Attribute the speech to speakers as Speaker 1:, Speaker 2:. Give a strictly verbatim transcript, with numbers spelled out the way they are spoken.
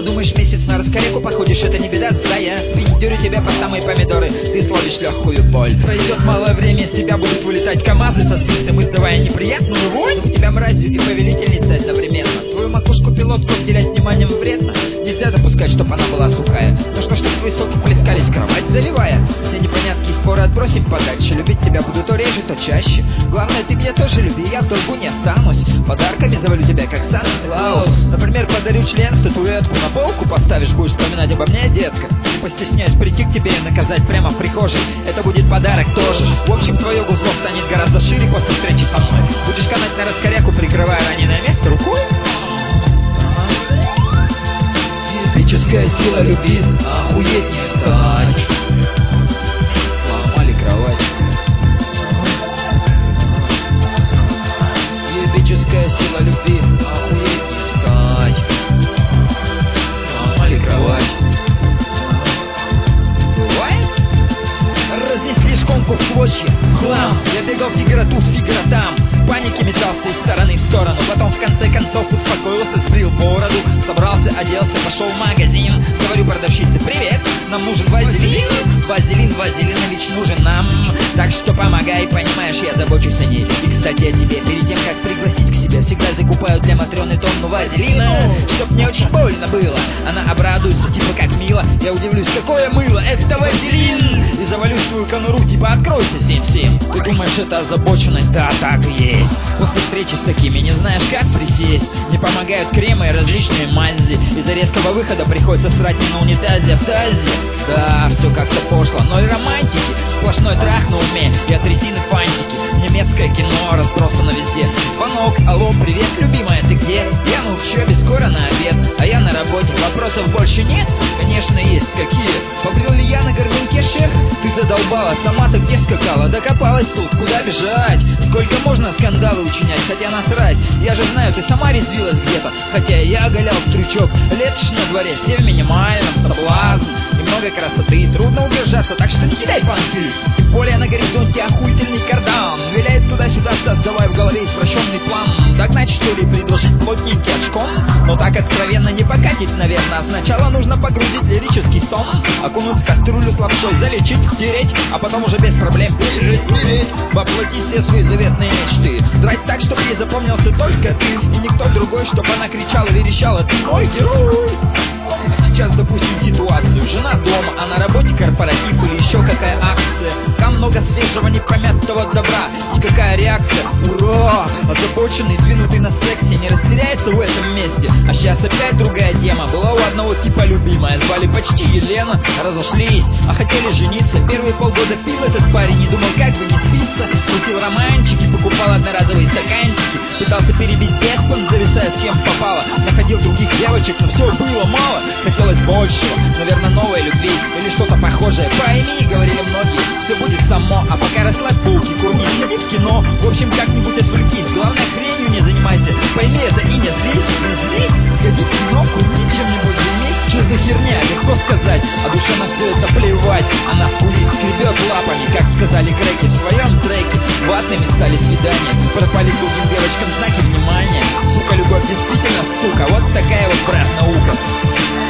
Speaker 1: Задумаешь месяц на раскоряку, походишь, это не беда злая. Пиндюрю тебя по самые помидоры, ты словишь легкую боль. Пройдет малое время, из тебя будут вылетать КамАЗы со свистом, издавая неприятную вонь. У тебя мразью и повелительницей одновременно. Твою макушку пилотку обделять вниманием вредно. Нельзя допускать, чтоб она была сухая. Нужно, чтоб твои соки плескались, кровать заливая. Все непонятки и споры отбросим подальше. Любить тебя буду то реже, то чаще. Главное, ты меня тоже люби, я в долгу не останусь. Подарками завалю тебя, как Санта-Клаус. Например, подарю член, статуэтку, на полку поставишь, будешь вспоминать обо мне, детка. Не постесняюсь прийти к тебе и наказать прямо в прихожей. Это будет подарок тоже. В общем, твое гузло станет гораздо шире после встречи со мной. Будешь канать на раскоряку, прикрывая раненое место рукой. Эпическая сила любви, охуеть не встать. Сломали кровать. Эпическая сила любви, охуеть не встать. Сломали кровать. Бывает? Разнесли шконку в клочья. Хлам, я бегал фигура тут, фигура там. В панике метался из стороны в сторону. Потом в конце концов успокоился, сбрил бороду. Собрался, оделся, пошел в магазин. Говорю продавщице: привет, нам нужен вазелин. Вазелин Вазелинович нужен нам. Так что помогай, понимаешь, я забочусь о ней. И кстати о тебе, перед тем как пригласить к себе, всегда закупаю для Матрёны тонну вазелина, чтоб мне очень больно было. Она обрадуется, типа как мило. Я удивлюсь, какое мыло, это вазелин. И завалю свою конуру, типа откройся семь-семь. Ты думаешь, это озабоченность? Да, так и есть. После встречи с такими не знаешь, как присесть. Не помогают кремы и различные мази. Из-за резкого выхода приходится срать не на унитазе, а в тазе. Да, все как-то пошло, но и романтики. Сплошной трах на уме и от резины фантики. Немецкое кино разбросано везде. Звонок: алло, привет, любимая, ты где? Я на учебе, скоро на обед. А я на работе, вопросов больше нет? Конечно есть. Какие? Побрил ли я на горбунке шех? Ты задолбала, сама-то где скакала? Докопалась тут, куда бежать? Сколько можно скандалы учинять, хотя насрать. Я же знаю, ты сама резвилась где-то. Хотя я оголял в трючок. Лето ж на дворе, все в минимальном, соблазн и много красоты. Трудно удержаться, так что не кидай панки. Тем более на горизонте охуительный кардан. Виляет туда-сюда, создавая в голове извращенный план. Догнать, что ли, предложить плотненький очком? Но так откровенно не покатить, наверное. Сначала нужно погрузить лирический сон, окунуть в кастрюлю с лапшой, залечить, стереть, а потом уже без проблем пережить, переть, воплотить все свои заветные мечты. Драть так, чтобы ей запомнился только ты и никто другой, чтобы она кричала, верещала: ты мой герой. А сейчас допустим ситуацию. Жена дома, а на работе корпоратив или еще какая акция. Там много свежего непомятого добра. И какая реакция? Ура! Озабоченный, двинутый на сексе не растеряется в этом месте. А сейчас опять другая тема. Была у одного типа любимая, звали почти Елена. Разошлись, а хотели жениться. Первые полгода пил этот парень, не думал, как бы не спиться. Крутил романчики, покупал одноразовые стаканчики. Пытался перебить беспон, зависая с кем попало. Находил других девочек, но все было мало. Хотелось большего, наверное, новой любви или что-то похожее. Пойми, говорили многие, все будет само. А пока расслабь булки, курни, сходи в кино. В общем, как-нибудь отвлекись, главное, хренью не занимайся. Пойми это и не злись, не злись. Сходи в кино, курни чем-нибудь, займись. Что за херня, легко сказать, а душе на все это плевать. Она скулит, скребет лапами, как сказали греки в своем треке. Ватными стали свидания, пропали другим девочкам знаки внимания. Сука, любовь действительно сука, вот такая вот, брат, наука.